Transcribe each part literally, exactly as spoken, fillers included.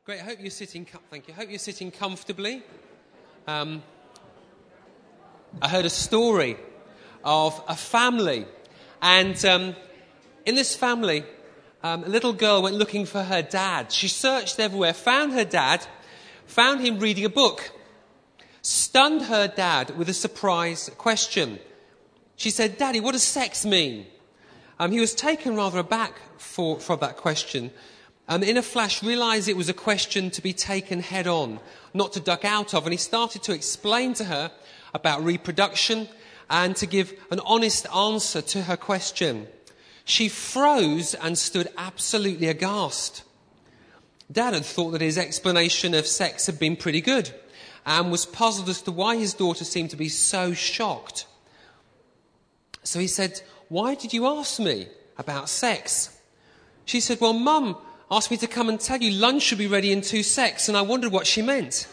Great. I hope you're sitting. Com- thank you. I hope you're sitting comfortably. Um, I heard a story of a family, and um, in this family, um, a little girl went looking for her dad. She searched everywhere, found her dad, found him reading a book, stunned her dad with a surprise question. She said, "Daddy, what does sex mean?" Um, he was taken rather aback for, for that question. And in a flash realised it was a question to be taken head on, not to duck out of. And he started to explain to her about reproduction and to give an honest answer to her question. She froze and stood absolutely aghast. Dad had thought that his explanation of sex had been pretty good and was puzzled as to why his daughter seemed to be so shocked. So he said, "Why did you ask me about sex?" She said, "Well, Mum asked me to come and tell you lunch should be ready in two secs, and I wondered what she meant."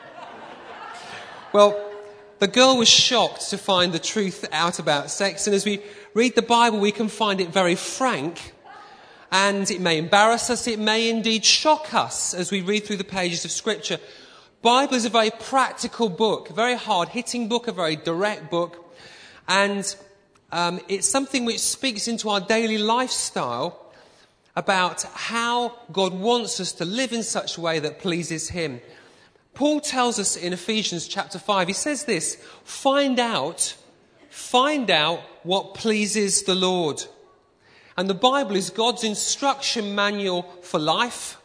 Well, the girl was shocked to find the truth out about sex, and as we read the Bible, we can find it very frank, and it may embarrass us, it may indeed shock us as we read through the pages of Scripture. Bible is a very practical book, a very hard-hitting book, a very direct book, and um, it's something which speaks into our daily lifestyle about how God wants us to live in such a way that pleases him. Paul tells us in Ephesians chapter five, he says this, find out, find out what pleases the Lord. And the Bible is God's instruction manual for life.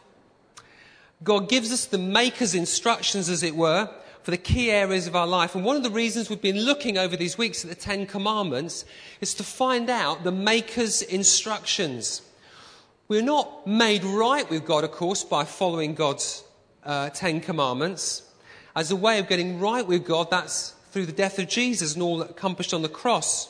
God gives us the maker's instructions, as it were, for the key areas of our life. And one of the reasons we've been looking over these weeks at the Ten Commandments is to find out the maker's instructions. We're not made right with God, of course, by following God's uh, Ten Commandments. As a way of getting right with God, that's through the death of Jesus and all that accomplished on the cross.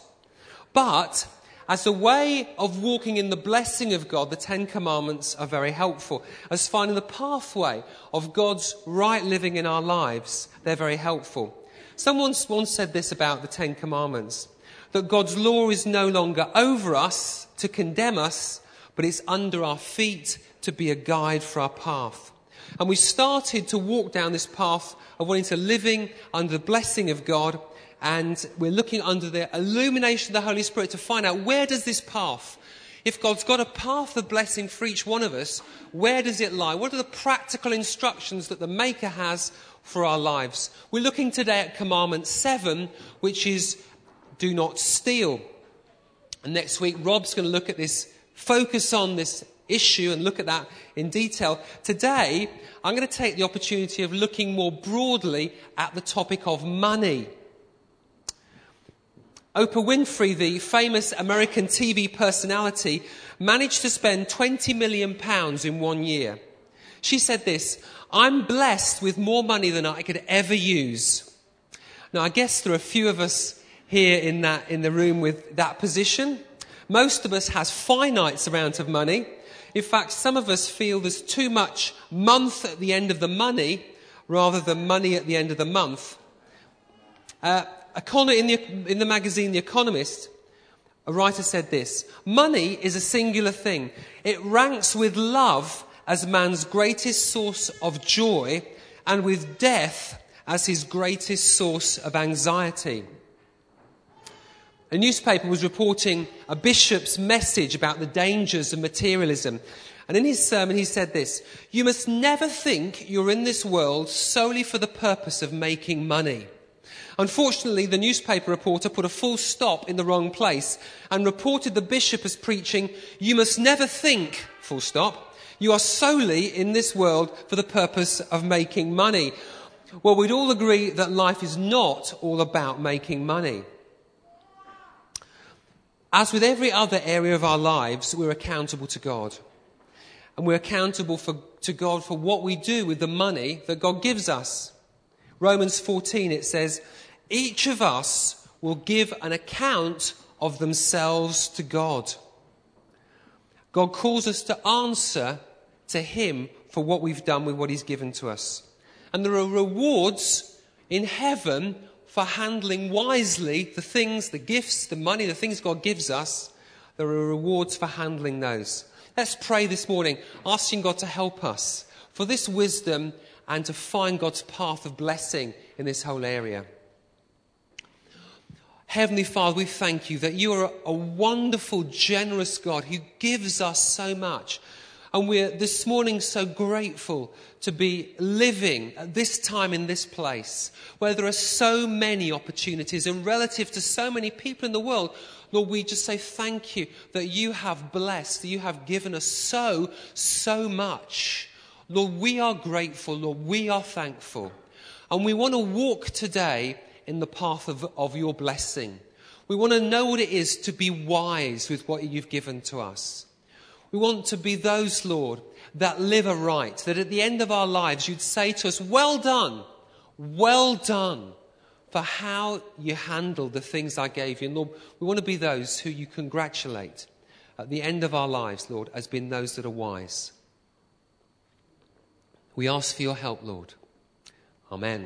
But as a way of walking in the blessing of God, the Ten Commandments are very helpful. As finding the pathway of God's right living in our lives, they're very helpful. Someone once said this about the Ten Commandments, that God's law is no longer over us to condemn us, but it's under our feet to be a guide for our path. And we started to walk down this path of wanting to living under the blessing of God, and we're looking under the illumination of the Holy Spirit to find out, where does this path, if God's got a path of blessing for each one of us, where does it lie? What are the practical instructions that the Maker has for our lives? We're looking today at Commandment seven, which is do not steal. And next week, Rob's going to look at this, focus on this issue and look at that in detail. Today, I'm going to take the opportunity of looking more broadly at the topic of money. Oprah Winfrey, the famous American T V personality, managed to spend twenty million pounds in one year. She said this, "I'm blessed with more money than I could ever use." Now, I guess there are a few of us here in that in the room with that position. Most of us has finite amounts of money. In fact, some of us feel there's too much month at the end of the money rather than money at the end of the month. Uh, in, the, in the magazine The Economist, a writer said this, "Money is a singular thing. It ranks with love as man's greatest source of joy and with death as his greatest source of anxiety." A newspaper was reporting a bishop's message about the dangers of materialism. And in his sermon, he said this, "You must never think you're in this world solely for the purpose of making money." Unfortunately, the newspaper reporter put a full stop in the wrong place and reported the bishop as preaching, "You must never think, full stop, you are solely in this world for the purpose of making money." Well, we'd all agree that life is not all about making money. As with every other area of our lives, we're accountable to God. And we're accountable for, to God for what we do with the money that God gives us. Romans fourteen, it says, "Each of us will give an account of themselves to God." God calls us to answer to him for what we've done with what he's given to us. And there are rewards in heaven for handling wisely the things, the gifts, the money, the things God gives us. There are rewards for handling those. Let's pray this morning, asking God to help us for this wisdom and to find God's path of blessing in this whole area. Heavenly Father, we thank you that you are a wonderful, generous God who gives us so much. And we're this morning so grateful to be living at this time in this place where there are so many opportunities and relative to so many people in the world. Lord, we just say thank you that you have blessed, that you have given us so, so much. Lord, we are grateful. Lord, we are thankful. And we want to walk today in the path of, of your blessing. We want to know what it is to be wise with what you've given to us. We want to be those, Lord, that live aright, that at the end of our lives you'd say to us, well done, well done for how you handled the things I gave you. And Lord, we want to be those who you congratulate at the end of our lives, Lord, as being those that are wise. We ask for your help, Lord. Amen.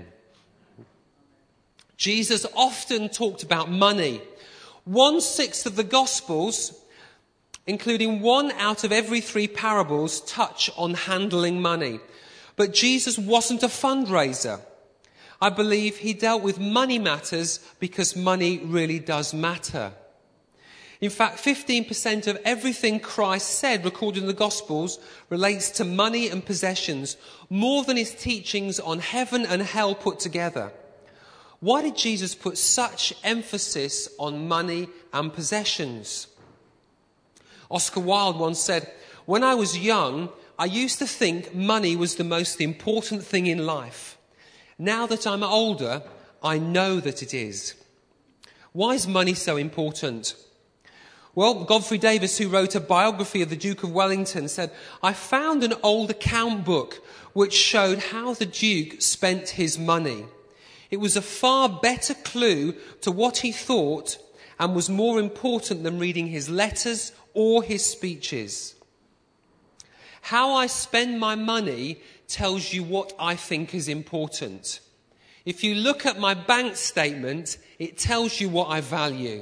Jesus often talked about money. One-sixth of the Gospels, including one out of every three parables, touch on handling money. But Jesus wasn't a fundraiser. I believe he dealt with money matters because money really does matter. In fact, fifteen percent of everything Christ said, recorded in the Gospels, relates to money and possessions, more than his teachings on heaven and hell put together. Why did Jesus put such emphasis on money and possessions? Oscar Wilde once said, "When I was young, I used to think money was the most important thing in life. Now that I'm older, I know that it is." Why is money so important? Well, Godfrey Davis, who wrote a biography of the Duke of Wellington, said, "I found an old account book which showed how the Duke spent his money. It was a far better clue to what he thought and was more important than reading his letters or his speeches. How I spend my money tells you what I think is important. If you look at my bank statement, it tells you what I value."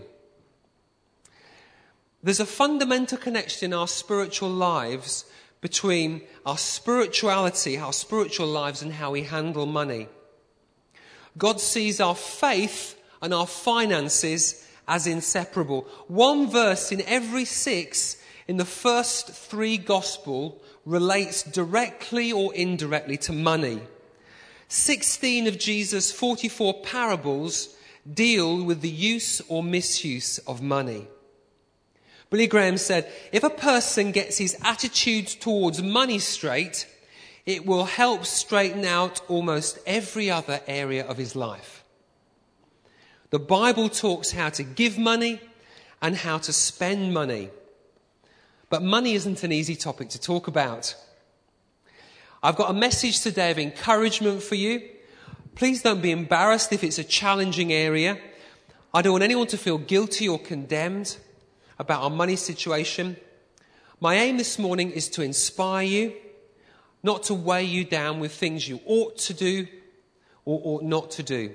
There's a fundamental connection in our spiritual lives between our spirituality, our spiritual lives, and how we handle money. God sees our faith and our finances as inseparable. One verse in every six in the first three gospel relates directly or indirectly to money. sixteen of Jesus' forty-four parables deal with the use or misuse of money. Billy Graham said, "If a person gets his attitude towards money straight, it will help straighten out almost every other area of his life." The Bible talks how to give money and how to spend money. But money isn't an easy topic to talk about. I've got a message today of encouragement for you. Please don't be embarrassed if it's a challenging area. I don't want anyone to feel guilty or condemned about our money situation. My aim this morning is to inspire you, not to weigh you down with things you ought to do or ought not to do.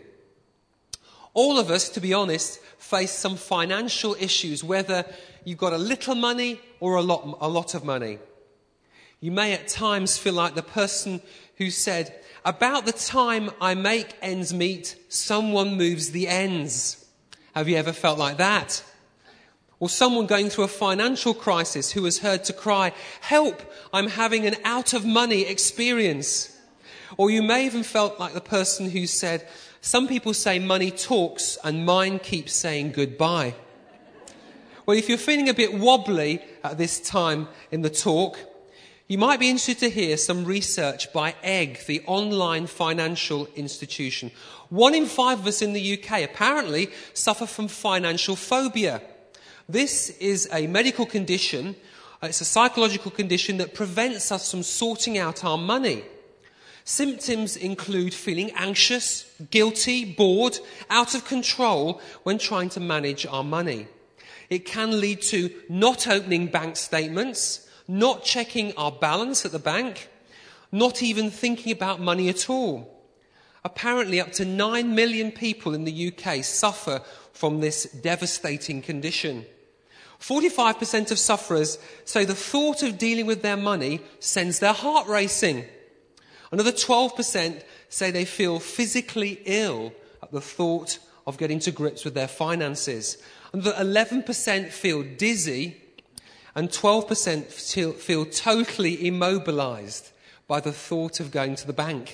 All of us, to be honest, face some financial issues, whether you've got a little money or a lot, a lot of money. You may at times feel like the person who said, "About the time I make ends meet, someone moves the ends." Have you ever felt like that? Or someone going through a financial crisis who has heard to cry, "Help, I'm having an out of money experience." Or you may even felt like the person who said, "Some people say money talks and mine keeps saying goodbye." Well, if you're feeling a bit wobbly at this time in the talk, you might be interested to hear some research by Egg, the online financial institution. One in five of us in the U K apparently suffer from financial phobia. This is a medical condition, it's a psychological condition that prevents us from sorting out our money. Symptoms include feeling anxious, guilty, bored, out of control when trying to manage our money. It can lead to not opening bank statements, not checking our balance at the bank, not even thinking about money at all. Apparently up to nine million people in the U K suffer from this devastating condition. forty-five percent of sufferers say the thought of dealing with their money sends their heart racing. Another twelve percent say they feel physically ill at the thought of getting to grips with their finances. Another eleven percent feel dizzy, and twelve percent feel, feel totally immobilized by the thought of going to the bank.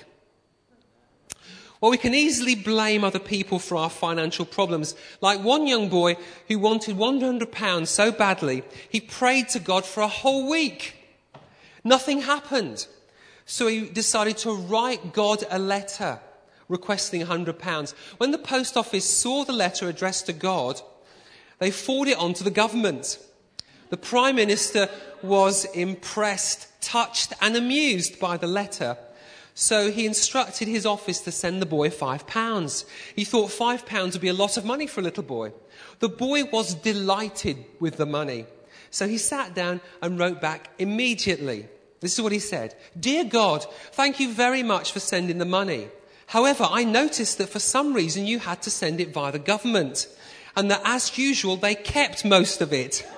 Well, we can easily blame other people for our financial problems. Like one young boy who wanted one hundred pounds so badly, he prayed to God for a whole week. Nothing happened. So he decided to write God a letter requesting one hundred pounds. When the post office saw the letter addressed to God, they forwarded it on to the government. The Prime Minister was impressed, touched and amused by the letter. So he instructed his office to send the boy five pounds. He thought five pounds would be a lot of money for a little boy. The boy was delighted with the money. So he sat down and wrote back immediately. This is what he said. Dear God, thank you very much for sending the money. However, I noticed that for some reason you had to send it via the government, and that as usual they kept most of it.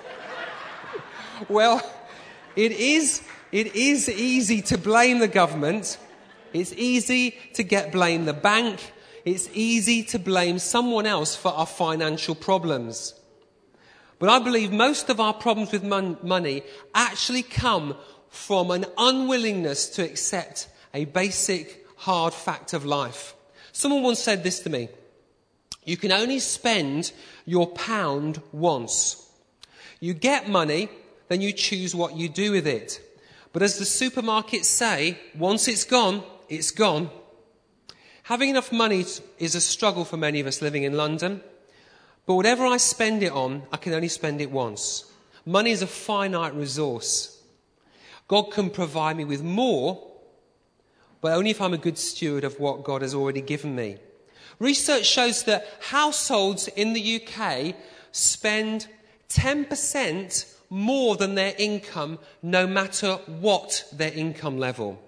Well, it is, it is easy to blame the government. It's easy to get blame the bank. It's easy to blame someone else for our financial problems. But I believe most of our problems with mon- money actually come from an unwillingness to accept a basic, hard fact of life. Someone once said this to me. You can only spend your pound once. You get money, then you choose what you do with it. But as the supermarkets say, once it's gone, it's gone. Having enough money is a struggle for many of us living in London. But whatever I spend it on, I can only spend it once. Money is a finite resource. God can provide me with more, but only if I'm a good steward of what God has already given me. Research shows that households in the U K spend ten percent more than their income, no matter what their income level.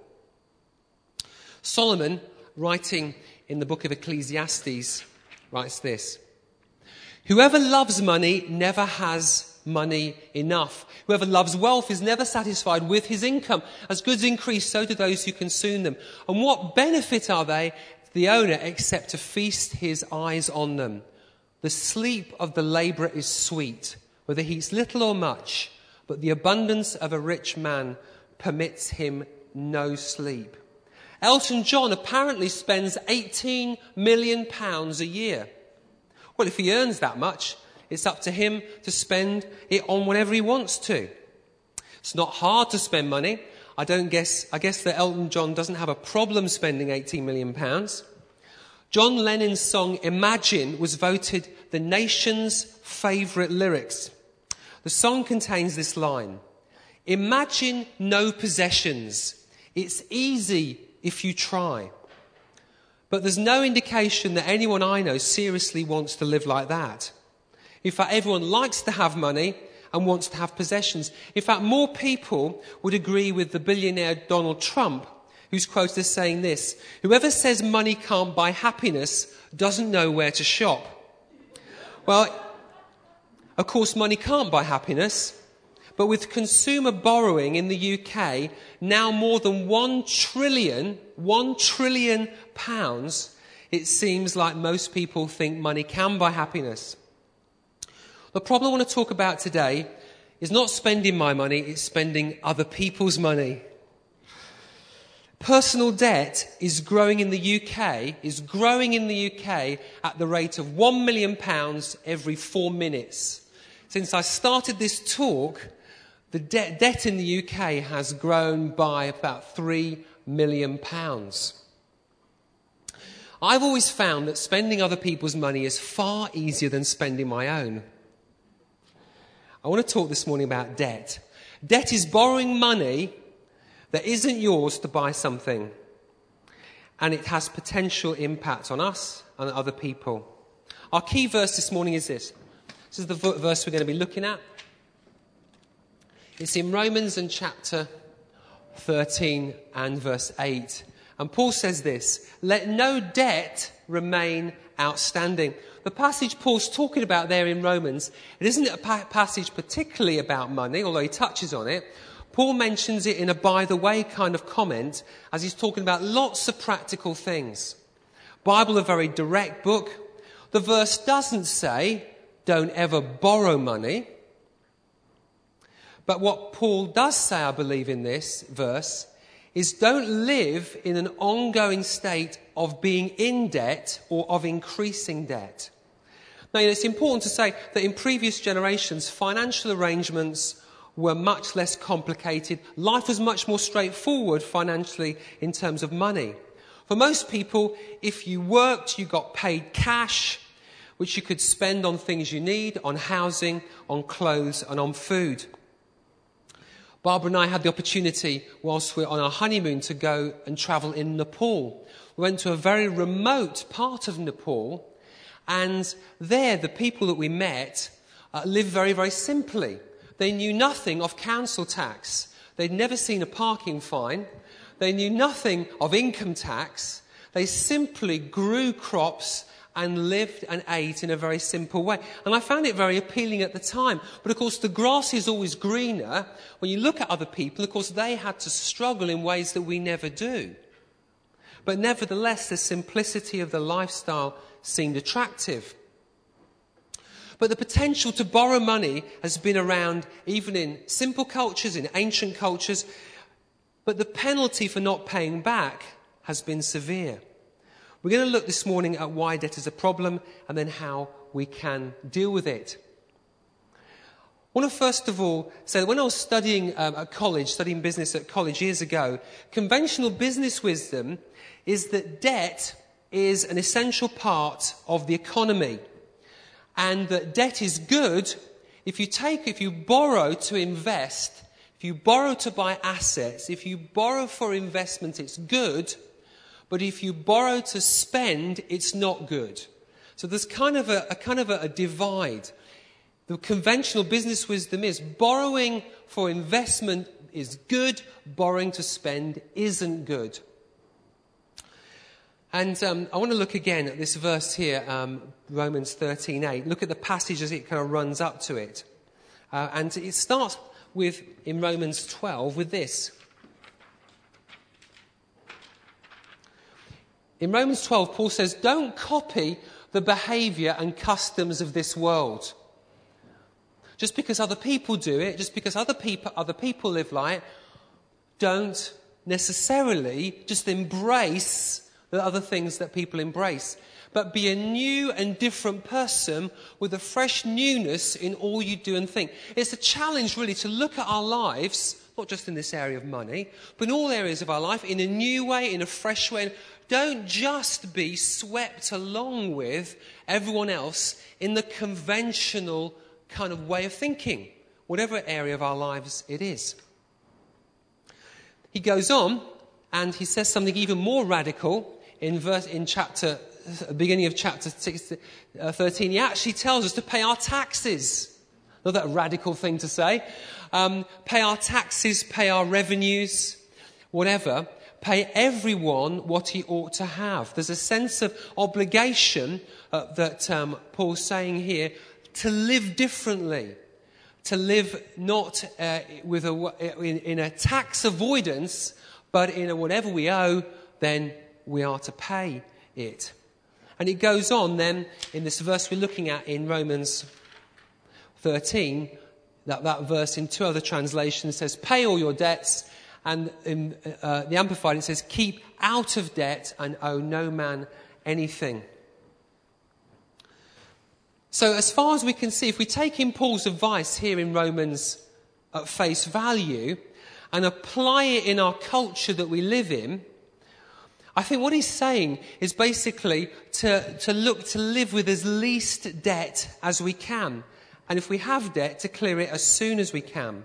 Solomon, writing in the book of Ecclesiastes, writes this. Whoever loves money never has money enough. Whoever loves wealth is never satisfied with his income. As goods increase, so do those who consume them. And what benefit are they to the owner except to feast his eyes on them? The sleep of the labourer is sweet, whether he eats little or much, but the abundance of a rich man permits him no sleep. Elton John apparently spends eighteen million pounds a year. Well, if he earns that much, it's up to him to spend it on whatever he wants to. It's not hard to spend money. I don't guess, I guess that Elton John doesn't have a problem spending eighteen million pounds. John Lennon's song Imagine was voted the nation's favourite lyrics. The song contains this line. Imagine no possessions. It's easy if you try. But there's no indication that anyone I know seriously wants to live like that. In fact, everyone likes to have money and wants to have possessions. In fact, more people would agree with the billionaire Donald Trump, who's quoted as saying this, whoever says money can't buy happiness doesn't know where to shop. Well, of course, money can't buy happiness, but with consumer borrowing in the U K now more than one trillion, one trillion pounds, it seems like most people think money can buy happiness. The problem I want to talk about today is not spending my money, it's spending other people's money. Personal debt is growing in the U K, is growing in the U K at the rate of one million pounds every four minutes. Since I started this talk, the de- debt in the U K has grown by about three million pounds. I've always found that spending other people's money is far easier than spending my own. I want to talk this morning about debt. Debt is borrowing money that isn't yours to buy something. And it has potential impact on us and other people. Our key verse this morning is this. This is the verse we're going to be looking at. It's in Romans and chapter thirteen and verse eight. And Paul says this, let no debt remain outstanding. The passage Paul's talking about there in Romans, it isn't a pa- passage particularly about money, although he touches on it, Paul mentions it in a by-the-way kind of comment as he's talking about lots of practical things. Bible, a very direct book. The verse doesn't say, don't ever borrow money. But what Paul does say, I believe, in this verse is don't live in an ongoing state of being in debt or of increasing debt. Now, it's important to say that in previous generations, financial arrangements were much less complicated. Life was much more straightforward financially in terms of money. For most people, if you worked, you got paid cash, which you could spend on things you need, on housing, on clothes, and on food. Barbara and I had the opportunity, whilst we were on our honeymoon, to go and travel in Nepal. We went to a very remote part of Nepal, and there the people that we met uh, lived very, very simply. They knew nothing of council tax. They'd never seen a parking fine. They knew nothing of income tax. They simply grew crops and lived and ate in a very simple way. And I found it very appealing at the time. But of course, the grass is always greener. When you look at other people, of course, they had to struggle in ways that we never do. But nevertheless, the simplicity of the lifestyle seemed attractive. But the potential to borrow money has been around even in simple cultures, in ancient cultures. But the penalty for not paying back has been severe. We're going to look this morning at why debt is a problem and then how we can deal with it. I want to first of all say that when I was studying um, at college, studying business at college years ago, conventional business wisdom is that debt is an essential part of the economy. And that debt is good if you take, if you borrow to invest, if you borrow to buy assets, if you borrow for investment, it's good. But if you borrow to spend, it's not good. So there's kind of a, a kind of a, a divide. The conventional business wisdom is borrowing for investment is good, borrowing to spend isn't good. And um, I want to look again at this verse here, um, Romans thirteen eight. Look at the passage as it kind of runs up to it. Uh, and it starts with, in Romans twelve, with this. In Romans twelve, Paul says, don't copy the behaviour and customs of this world. Just because other people do it, just because other people, other people live like it, don't necessarily just embrace the other things that people embrace. But be a new and different person with a fresh newness in all you do and think. It's a challenge really to look at our lives, not just in this area of money, but in all areas of our life, in a new way, in a fresh way. Don't just be swept along with everyone else in the conventional kind of way of thinking, whatever area of our lives it is. He goes on and he says something even more radical in verse, in chapter, beginning of chapter six, uh, thirteen. He actually tells us to pay our taxes. Not that a radical thing to say. Um, pay our taxes, pay our revenues, whatever. Pay everyone what he ought to have. There's a sense of obligation uh, that um, Paul's saying here to live differently, to live not uh, with a, in, in a tax avoidance, but in a whatever we owe, then we are to pay it. And it goes on then in this verse we're looking at in Romans thirteen, that, that verse in two other translations says, pay all your debts. And in uh, the Amplified it says, keep out of debt and owe no man anything. So as far as we can see, if we take in Paul's advice here in Romans at face value and apply it in our culture that we live in, I think what he's saying is basically to, to look to live with as least debt as we can. And if we have debt, to clear it as soon as we can.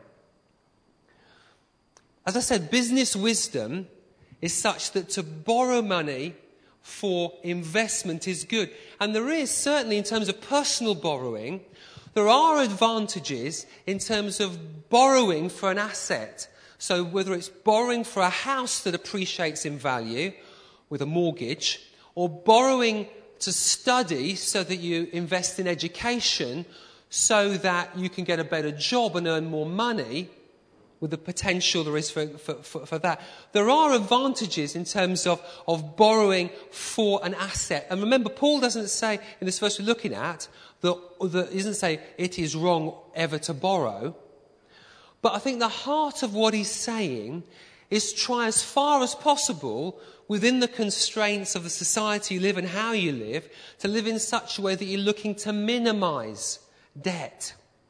As I said, business wisdom is such that to borrow money for investment is good. And there is, certainly in terms of personal borrowing, there are advantages in terms of borrowing for an asset. So whether it's borrowing for a house that appreciates in value with a mortgage, or borrowing to study so that you invest in education so that you can get a better job and earn more money, with the potential there is for, for, for, for that. There are advantages in terms of, of borrowing for an asset. And remember, Paul doesn't say, in this verse we're looking at, that, that he doesn't say it is wrong ever to borrow. But I think the heart of what he's saying is try as far as possible within the constraints of the society you live and how you live, to live in such a way that you're looking to minimize debt.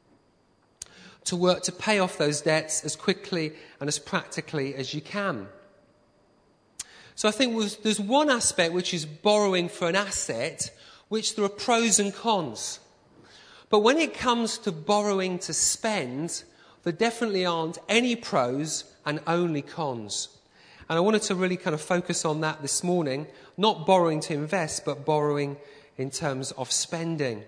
To work to pay off those debts as quickly and as practically as you can. So I think there's one aspect which is borrowing for an asset, which there are pros and cons. But when it comes to borrowing to spend, there definitely aren't any pros and only cons. And I wanted to really kind of focus on that this morning, not borrowing to invest, but borrowing in terms of spending.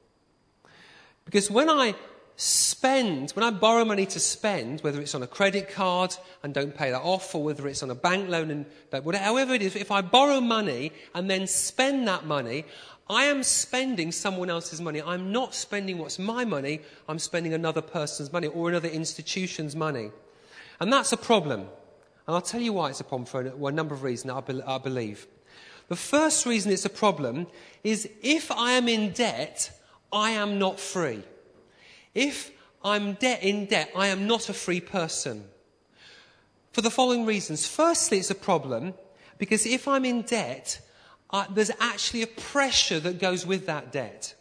Because when I spend, when I borrow money to spend, whether it's on a credit card and don't pay that off, or whether it's on a bank loan and whatever, however it is, if I borrow money and then spend that money, I am spending someone else's money. I'm not spending what's my money, I'm spending another person's money or another institution's money. And that's a problem. And I'll tell you why it's a problem for a, well, a number of reasons, I, be, I believe. The first reason it's a problem is if I am in debt, I am not free. If I'm de- in debt, I am not a free person. For the following reasons. Firstly, it's a problem because if I'm in debt, uh, there's actually a pressure that goes with that debt.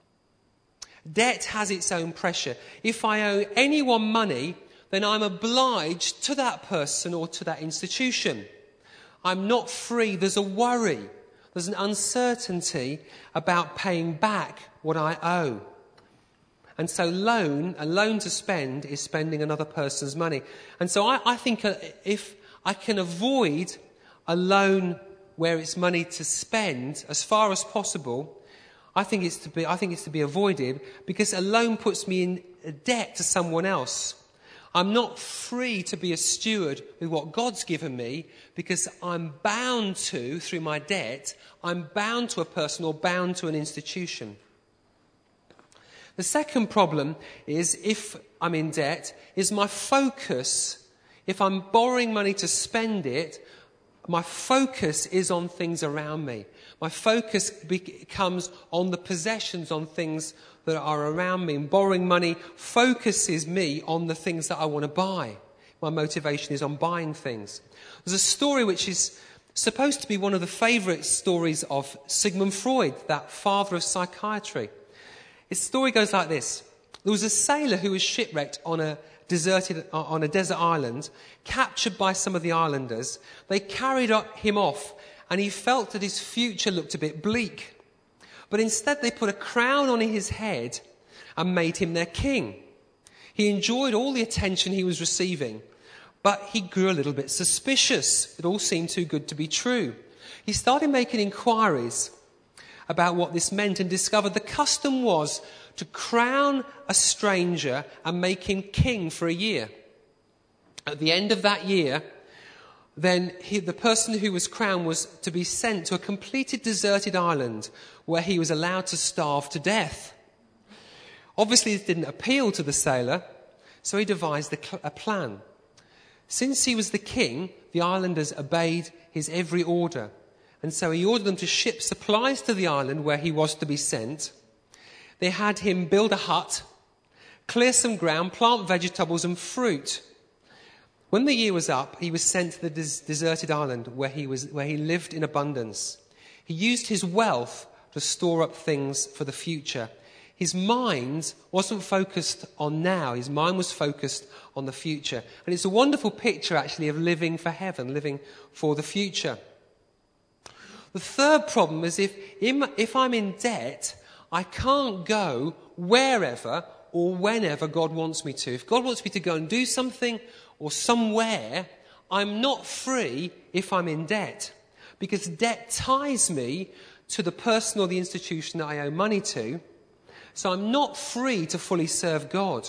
Debt has its own pressure. If I owe anyone money, then I'm obliged to that person or to that institution. I'm not free. There's a worry. There's an uncertainty about paying back what I owe. And so loan, a loan to spend, is spending another person's money. And so I, I think if I can avoid a loan where it's money to spend as far as possible, I think it's to be, I think it's to be avoided, because a loan puts me in debt to someone else. I'm not free to be a steward with what God's given me, because I'm bound to, through my debt, I'm bound to a person or bound to an institution. The second problem is, if I'm in debt, is my focus. If I'm borrowing money to spend it, my focus is on things around me. My focus becomes on the possessions, on things that are around me. And borrowing money focuses me on the things that I want to buy. My motivation is on buying things. There's a story which is supposed to be one of the favourite stories of Sigmund Freud, that father of psychiatry. His story goes like this. There was a sailor who was shipwrecked on a deserted, on a desert island, captured by some of the islanders. They carried him off, and he felt that his future looked a bit bleak. But instead they put a crown on his head and made him their king. He enjoyed all the attention he was receiving, but he grew a little bit suspicious. It all seemed too good to be true. He started making inquiries about what this meant and discovered the custom was to crown a stranger and make him king for a year. At the end of that year, then he, the person who was crowned was to be sent to a completed deserted island where he was allowed to starve to death. Obviously, this didn't appeal to the sailor, so he devised a, cl- a plan. Since he was the king, the islanders obeyed his every order. And so he ordered them to ship supplies to the island where he was to be sent. They had him build a hut, clear some ground, plant vegetables and fruit. When the year was up, he was sent to the des- deserted island where he was, where he lived in abundance. He used his wealth to store up things for the future. His mind wasn't focused on now. His mind was focused on the future. And it's a wonderful picture, actually, of living for heaven, living for the future. The third problem is if, if I'm in debt, I can't go wherever or whenever God wants me to. If God wants me to go and do something or somewhere, I'm not free if I'm in debt, because debt ties me to the person or the institution that I owe money to. So I'm not free to fully serve God.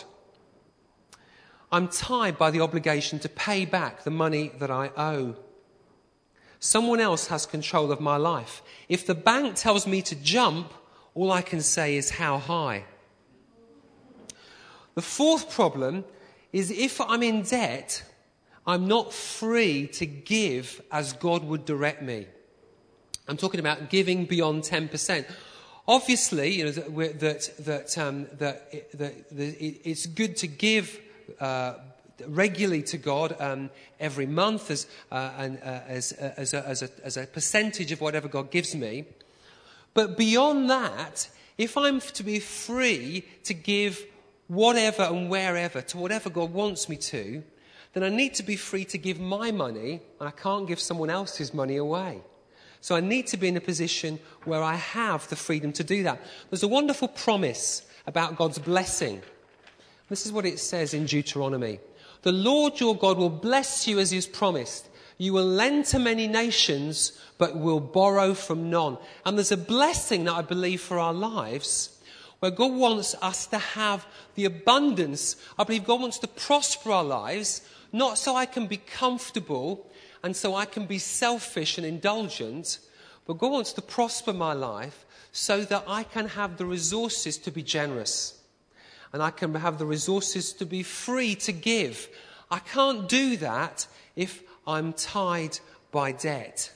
I'm tied by the obligation to pay back the money that I owe. Someone else has control of my life. If the bank tells me to jump, all I can say is how high. The fourth problem is if I'm in debt, I'm not free to give as God would direct me. I'm talking about giving beyond ten percent. Obviously, you know, that that that, um, that, that, that it's good to give uh, regularly to God um, every month as uh, and uh, as uh, as, a, as a as a percentage of whatever God gives me. But beyond that, if I'm to be free to give whatever and wherever to whatever God wants me to, then I need to be free to give my money, and I can't give someone else's money away. So I need to be in a position where I have the freedom to do that. There's a wonderful promise about God's blessing. This is what it says in Deuteronomy. The Lord your God will bless you as he has promised. You will lend to many nations, but will borrow from none. And there's a blessing that I believe for our lives, where God wants us to have the abundance. I believe God wants to prosper our lives, not so I can be comfortable and so I can be selfish and indulgent, but God wants to prosper my life so that I can have the resources to be generous. And I can have the resources to be free to give. I can't do that if I'm tied by debt.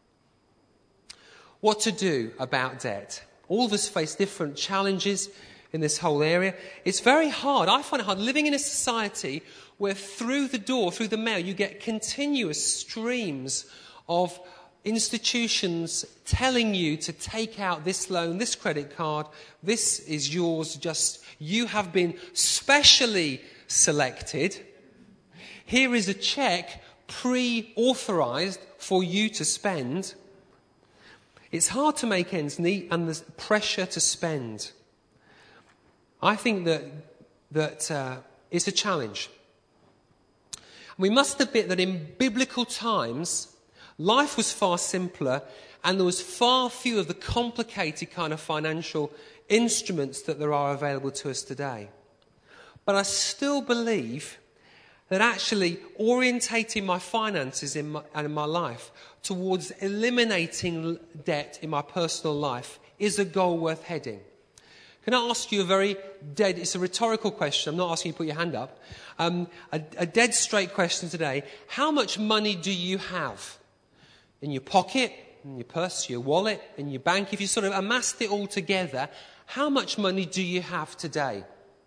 What to do about debt? All of us face different challenges in this whole area. It's very hard. I find it hard living in a society where through the door, through the mail, you get continuous streams of institutions telling you to take out this loan, this credit card, this is yours, just you have been specially selected. Here is a check pre-authorized for you to spend. It's hard to make ends meet and there's pressure to spend. I think that that uh, it's a challenge. We must admit that in biblical times, life was far simpler and there was far fewer of the complicated kind of financial instruments that there are available to us today. But I still believe that actually orientating my finances in my, and in my life towards eliminating debt in my personal life is a goal worth heading. Can I ask you a very dead, it's a rhetorical question, I'm not asking you to put your hand up, um, a, a dead straight question today. How much money do you have in your pocket, in your purse, your wallet, in your bank? If you sort of amassed it all together, how much money do you have today?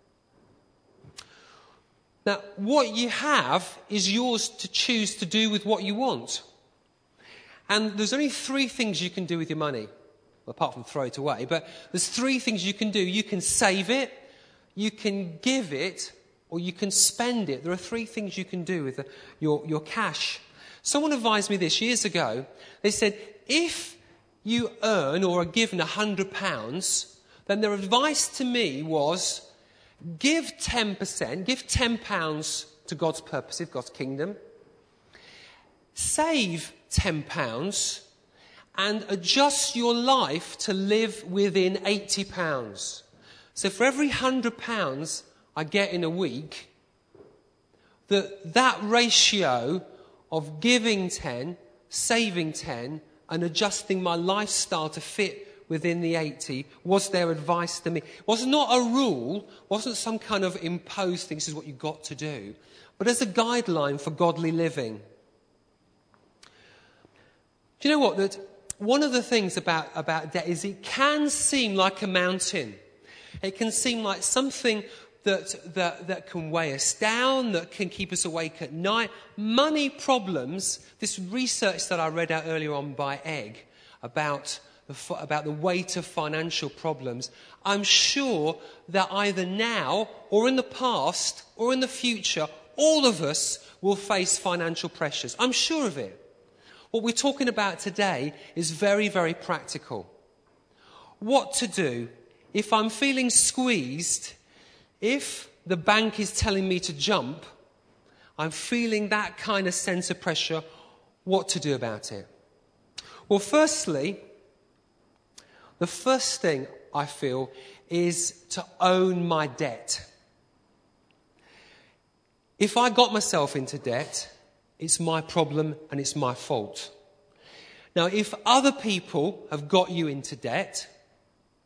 Now, what you have is yours to choose to do with what you want. And there's only three things you can do with your money. Well, apart from throw it away, but there's three things you can do. You can save it, you can give it, or you can spend it. There are three things you can do with the, your, your cash. Someone advised me this years ago. They said, if you earn or are given one hundred pounds, then their advice to me was, give ten percent, give ten pounds to God's purposes, God's kingdom. Save ten pounds and adjust your life to live within eighty pounds. So for every one hundred pounds I get in a week, that, that ratio of giving ten, saving ten, and adjusting my lifestyle to fit within the eighty was their advice to me. It was not a rule, wasn't some kind of imposed thing, this is what you've got to do, but as a guideline for godly living. Do you know what? That one of the things about, about debt is it can seem like a mountain. It can seem like something that, that, that can weigh us down, that can keep us awake at night. Money problems, this research that I read out earlier on by Egg about the, about the weight of financial problems, I'm sure that either now or in the past or in the future, all of us will face financial pressures. I'm sure of it. What we're talking about today is very, very practical. What to do if I'm feeling squeezed, if the bank is telling me to jump, I'm feeling that kind of sense of pressure, what to do about it? Well, firstly, the first thing I feel is to own my debt. If I got myself into debt, it's my problem and it's my fault. Now, if other people have got you into debt,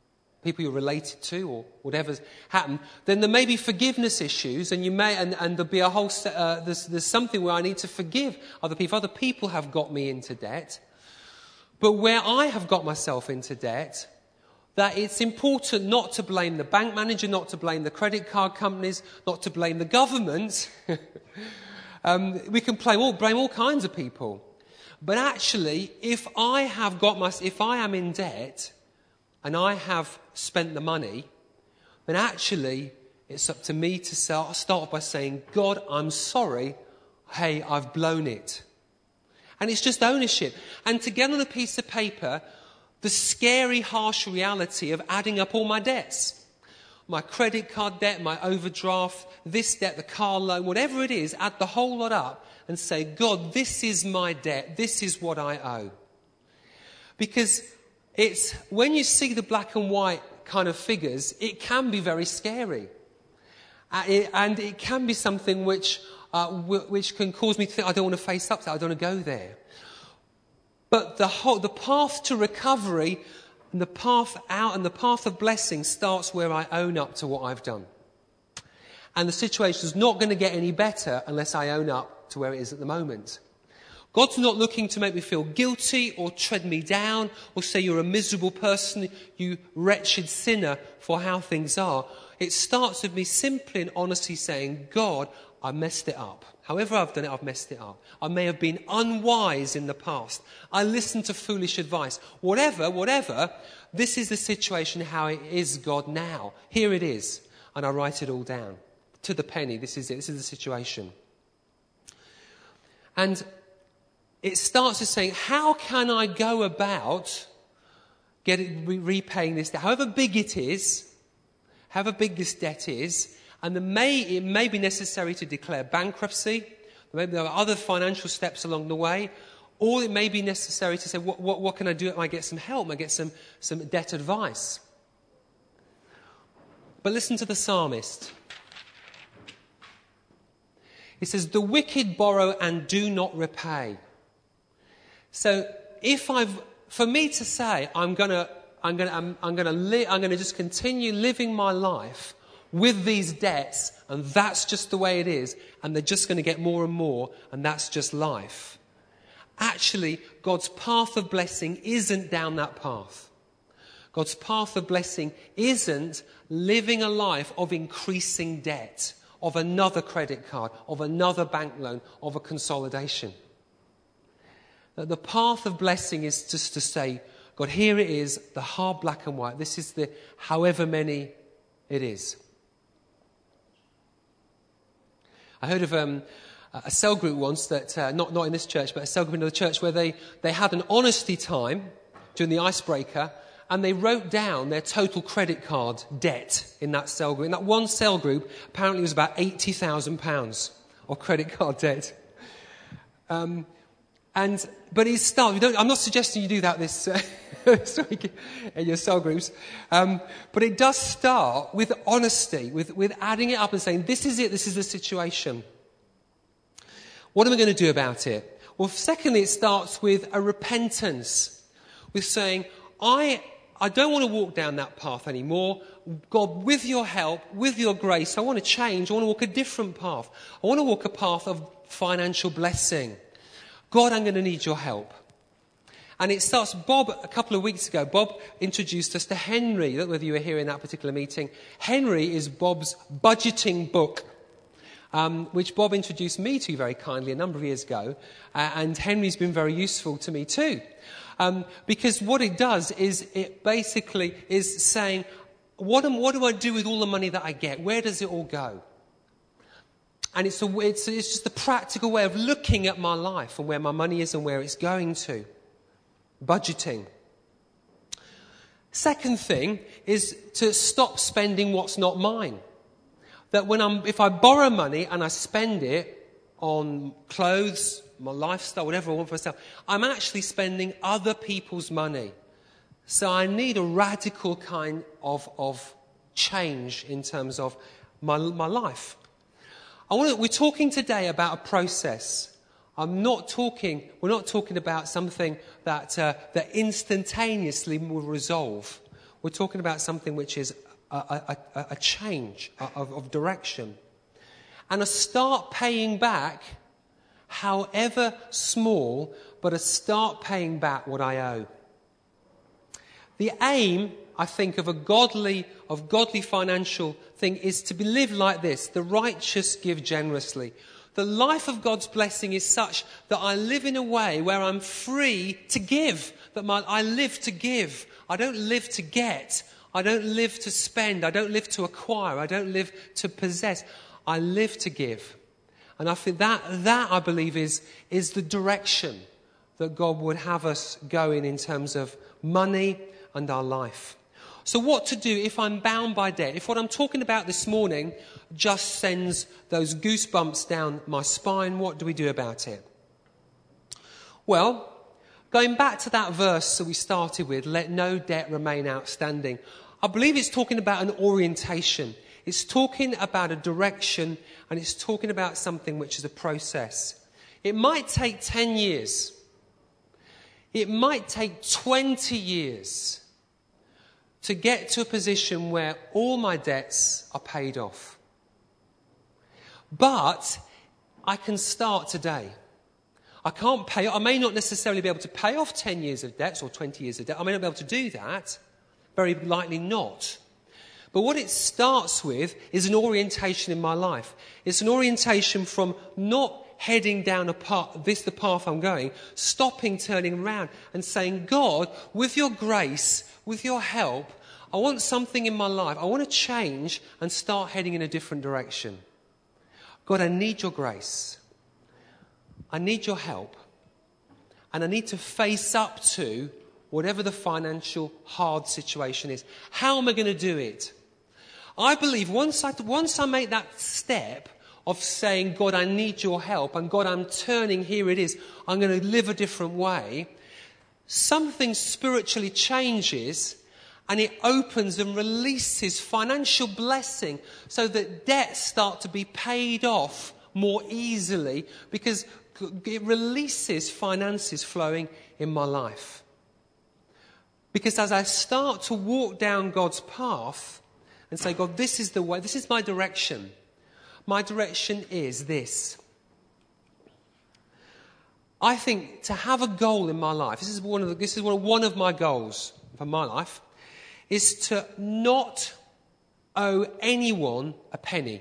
people you're related to or whatever's happened, then there may be forgiveness issues, and you may, and, and there'll be a whole, uh, there's, there's something where I need to forgive other people. Other people have got me into debt. But where I have got myself into debt, that it's important not to blame the bank manager, not to blame the credit card companies, not to blame the government. um, we can blame all, blame all kinds of people. But actually, if I have got my, if I am in debt and I have spent the money, then actually it's up to me to start, start by saying, God, I'm sorry. Hey, I've blown it. And it's just ownership. And to get on a piece of paper the scary, harsh reality of adding up all my debts. My credit card debt, my overdraft, this debt, the car loan, whatever it is, add the whole lot up and say, God, this is my debt. This is what I owe. Because it's when you see the black and white kind of figures, it can be very scary. Uh, it, and it can be something which, uh, w- which can cause me to think, I don't want to face up to that. I don't want to go there. But the whole, the path to recovery and the path out and the path of blessing starts where I own up to what I've done. And the situation is not going to get any better unless I own up to where it is at the moment. God's not looking to make me feel guilty or tread me down or say you're a miserable person, you wretched sinner for how things are. It starts with me simply and honestly saying, God, I messed it up. However I've done it, I've messed it up. I may have been unwise in the past. I listened to foolish advice. Whatever, whatever, this is the situation how it is, God, now. Here it is. And I write it all down. To the penny, this is it. This is the situation. And it starts with saying, how can I go about getting, repaying this debt? However big it is, however big this debt is, and there may, it may be necessary to declare bankruptcy. Maybe there are other financial steps along the way. Or it may be necessary to say, what, what, what can I do? I get some help. I get some, some debt advice. But listen to the psalmist. He says, the wicked borrow and do not repay. So if I've, for me to say, I'm going to, I'm going to, I'm, I'm going to li- I'm going to just continue living my life with these debts, and that's just the way it is, and they're just going to get more and more, and that's just life. Actually, God's path of blessing isn't down that path. God's path of blessing isn't living a life of increasing debt, of another credit card, of another bank loan, of a consolidation. The path of blessing is just to say, God, here it is, the hard black and white. This is the however many it is. I heard of um, a cell group once that, uh, not, not in this church, but a cell group in another church where they, they had an honesty time during the icebreaker, and they wrote down their total credit card debt in that cell group. In that one cell group, apparently it was about eighty thousand pounds of credit card debt. Um, and but it starts. I'm not suggesting you do that this, uh, this week in your cell groups, um, but it does start with honesty, with, with adding it up and saying, "This is it. This is the situation. What am I going to do about it?" Well, secondly, it starts with a repentance, with saying, "I." I don't want to walk down that path anymore. God, with your help, with your grace, I want to change. I want to walk a different path. I want to walk a path of financial blessing. God, I'm going to need your help. And it starts, Bob, a couple of weeks ago, Bob introduced us to Henry. I don't know whether you were here in that particular meeting. Henry is Bob's budgeting book, um, which Bob introduced me to very kindly a number of years ago. Uh, and Henry's been very useful to me too. Um, because what it does is it basically is saying, what, am, what do I do with all the money that I get? Where does it all go? And it's, a, it's, it's just a practical way of looking at my life and where my money is and where it's going to. Budgeting. Second thing is to stop spending what's not mine. That when I'm, if I borrow money and I spend it on clothes, my lifestyle, whatever I want for myself, I'm actually spending other people's money. So I need a radical kind of, of change in terms of my, my life. I want to, we're talking today about a process. I'm not talking, we're not talking about something that, uh, that instantaneously will resolve. We're talking about something which is a, a, a, a change of, of direction. And a start paying back, however small, but a start paying back what I owe. The aim, I think, of a godly, of godly financial thing is to be lived like this. The righteous give generously. The life of God's blessing is such that I live in a way where I'm free to give. That my, I live to give. I don't live to get. I don't live to spend. I don't live to acquire. I don't live to possess. I live to give. And I think that, that I believe is, is the direction that God would have us go in in terms of money and our life. So what to do if I'm bound by debt? If what I'm talking about this morning just sends those goosebumps down my spine, what do we do about it? Well, going back to that verse that we started with, let no debt remain outstanding. I believe it's talking about an orientation. It's talking about a direction, and it's talking about something which is a process. It might take ten years. It might take twenty years to get to a position where all my debts are paid off. But I can start today. I can't pay, I may not necessarily be able to pay off ten years of debts or twenty years of debt. I may not be able to do that. Very likely not. But what it starts with is an orientation in my life. It's an orientation from not heading down a path, this the path I'm going, stopping, turning around and saying, God, with your grace, with your help, I want something in my life. I want to change and start heading in a different direction. God, I need your grace. I need your help. And I need to face up to whatever the financial hard situation is. How am I going to do it? I believe once I, once I make that step of saying, God, I need your help, and God, I'm turning, here it is, I'm going to live a different way, something spiritually changes, and it opens and releases financial blessing so that debts start to be paid off more easily, because it releases finances flowing in my life. Because as I start to walk down God's path and say, God, this is the way, this is my direction. My direction is this. I think to have a goal in my life, this is one of the, this is one of my goals for my life, is to not owe anyone a penny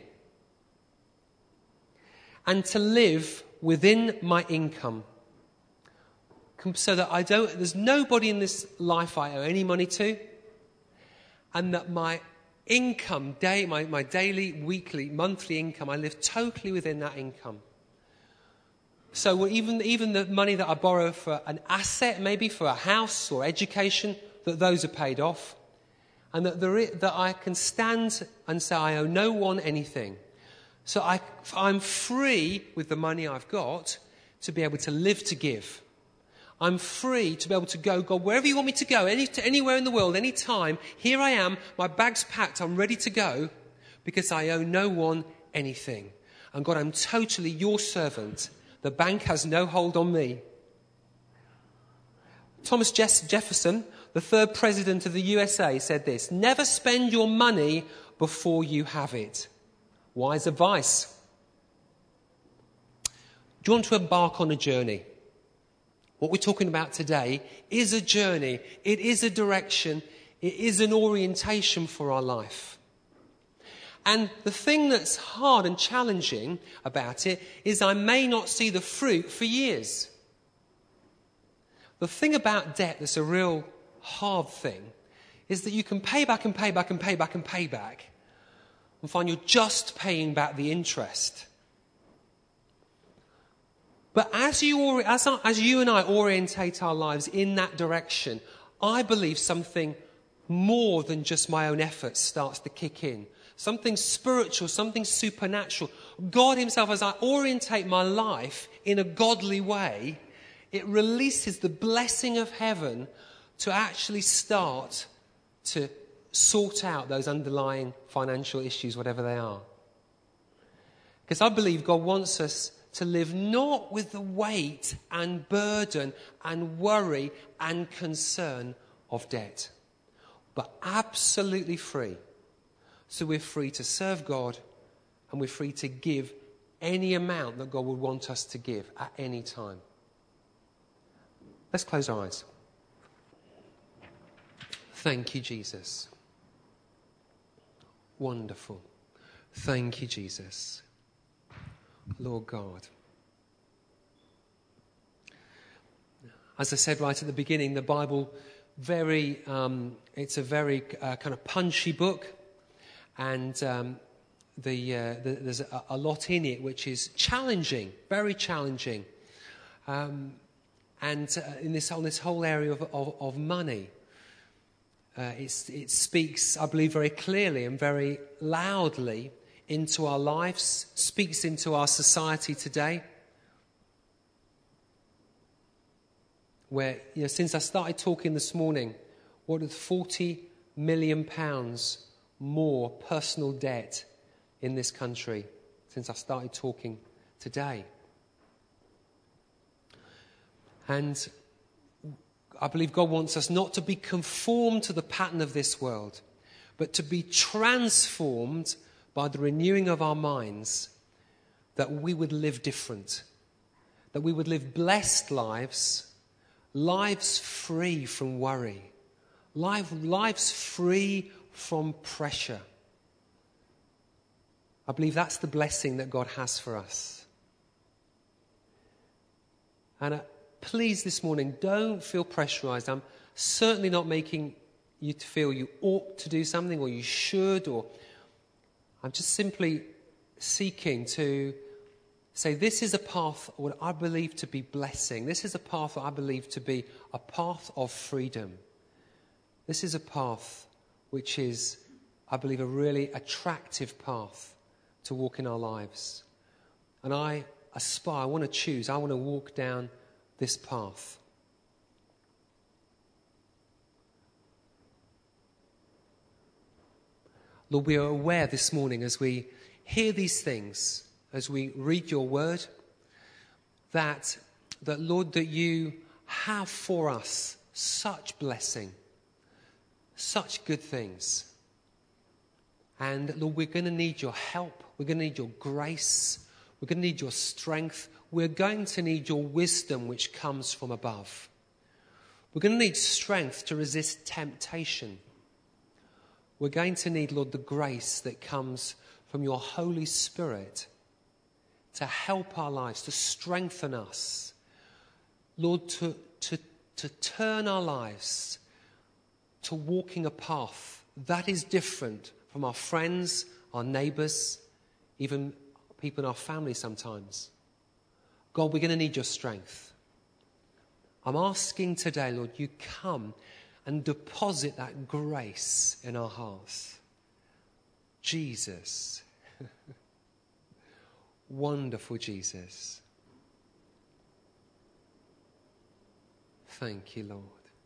and to live within my income, so that I don't, there's nobody in this life I owe any money to, and that my income, day, my, my daily, weekly, monthly income, I live totally within that income. So even, even the money that I borrow for an asset, maybe for a house or education, that those are paid off. And that, there is, that I can stand and say I owe no one anything. So I, I'm free with the money I've got to be able to live to give. I'm free to be able to go, God, wherever you want me to go, any, to anywhere in the world, any time, here I am, my bag's packed, I'm ready to go, because I owe no one anything. And God, I'm totally your servant. The bank has no hold on me. Thomas Jefferson, the third president of the U S A, said this: never spend your money before you have it. Wise advice. Do you want to embark on a journey? What we're talking about today is a journey. It is a direction. It is an orientation for our life. And the thing that's hard and challenging about it is I may not see the fruit for years. The thing about debt that's a real hard thing is that you can pay back and pay back and pay back and pay back and find you're just paying back the interest. But as you, as, as you and I orientate our lives in that direction, I believe something more than just my own efforts starts to kick in. Something spiritual, something supernatural. God himself, as I orientate my life in a godly way, it releases the blessing of heaven to actually start to sort out those underlying financial issues, whatever they are. Because I believe God wants us to live not with the weight and burden and worry and concern of debt. but absolutely free. So we're free to serve God, and we're free to give any amount that God would want us to give at any time. Let's close our eyes. Thank you, Jesus. Wonderful. Thank you, Jesus. Lord God. As I said right at the beginning, the Bible, very, um, it's a very uh, kind of punchy book, and um, the, uh, the, there's a, a lot in it which is challenging, very challenging, um, and uh, in this on this whole area of, of, of money. Uh, it's, it speaks, I believe, very clearly and very loudly into our lives, speaks into our society today. Where, you know, since I started talking this morning, what is forty million pounds more personal debt in this country since I started talking today? And I believe God wants us not to be conformed to the pattern of this world, but to be transformed by the renewing of our minds, that we would live different, that we would live blessed lives, lives free from worry, life, lives free from pressure. I believe that's the blessing that God has for us. And uh, please this morning, don't feel pressurized. I'm certainly not making you to feel you ought to do something or you should, or I'm just simply seeking to say this is a path what I believe to be blessing. This is a path that I believe to be a path of freedom. This is a path which is, I believe, a really attractive path to walk in our lives. And I aspire, I want to choose, I want to walk down this path. Lord, we are aware this morning as we hear these things, as we read your word, that, that Lord, that you have for us such blessing, such good things. And Lord, we're going to need your help. We're going to need your grace. We're going to need your strength. We're going to need your wisdom which comes from above. We're going to need strength to resist temptation. We're going to need, Lord, the grace that comes from your Holy Spirit to help our lives, to strengthen us. Lord, to, to, to turn our lives to walking a path that is different from our friends, our neighbours, even people in our family sometimes. God, we're going to need your strength. I'm asking today, Lord, you come and deposit that grace in our hearts. Jesus. Wonderful Jesus. Thank you, Lord.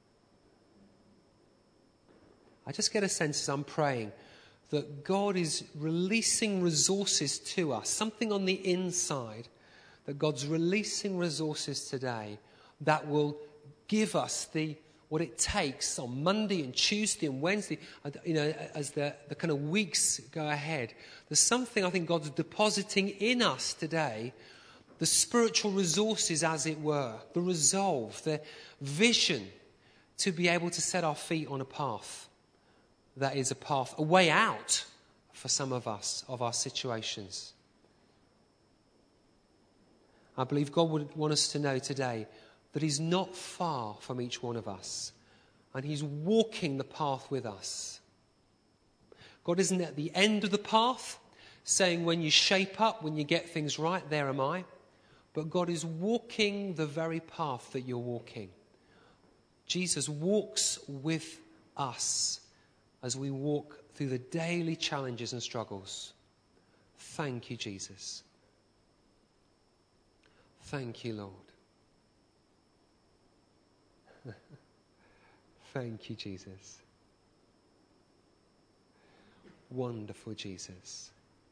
I just get a sense as I'm praying that God is releasing resources to us, something on the inside, that God's releasing resources today that will give us the what it takes on Monday and Tuesday and Wednesday, you know, as the, the kind of weeks go ahead. There's something I think God's depositing in us today, the spiritual resources, as it were, the resolve, the vision to be able to set our feet on a path that is a path, a way out for some of us, of our situations. I believe God would want us to know today that he's not far from each one of us, and he's walking the path with us. God isn't at the end of the path saying when you shape up, when you get things right, there am I. But God is walking the very path that you're walking. Jesus walks with us as we walk through the daily challenges and struggles. Thank you, Jesus. Thank you, Lord. Thank you, Jesus. Wonderful Jesus.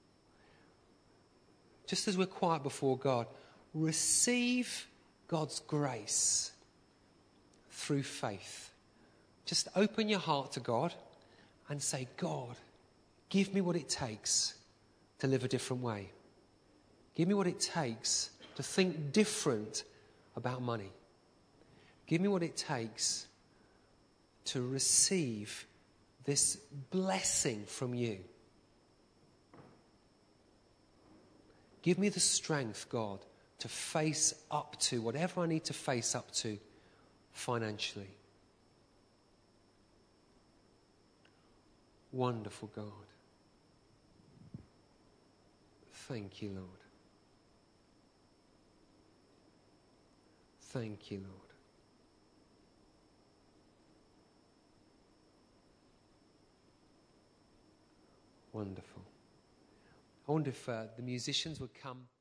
Just as we're quiet before God, receive God's grace through faith. Just open your heart to God. and say, God, give me what it takes to live a different way. Give me what it takes to think different about money. Give me what it takes to receive this blessing from you. Give me the strength, God, to face up to whatever I need to face up to financially. Wonderful God. Thank you, Lord. Thank you, Lord. Wonderful. I wonder if uh, the musicians would come.